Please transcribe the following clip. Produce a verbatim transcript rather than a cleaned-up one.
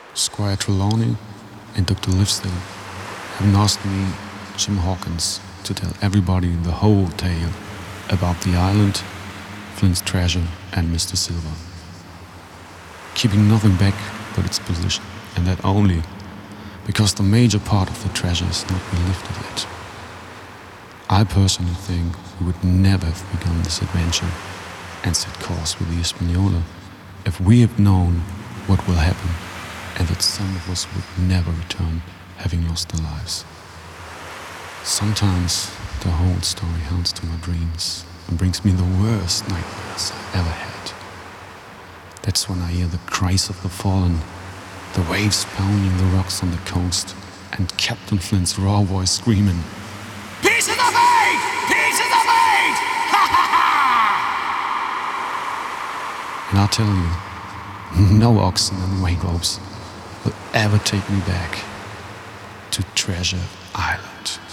Squire Trelawney and Doctor Livestill have asked me, Jim Hawkins, to tell everybody the whole tale about the island, Flint's treasure, and Mister Silver, keeping nothing back but its position, and that only because the major part of the treasure has not been lifted yet. I personally think we would never have begun this adventure and set course with the Hispaniola if we had known what will happen and that some of us would never return having lost their lives. Sometimes the whole story haunts to my dreams and brings me the worst nightmares I've ever had. That's when I hear the cries of the fallen, the waves pounding the rocks on the coast, and Captain Flint's raw voice screaming, "Pieces of eight! Pieces of eight! Ha ha ha!" And I'll tell you, no oxen and weight ropes will ever take me back to Treasure Island.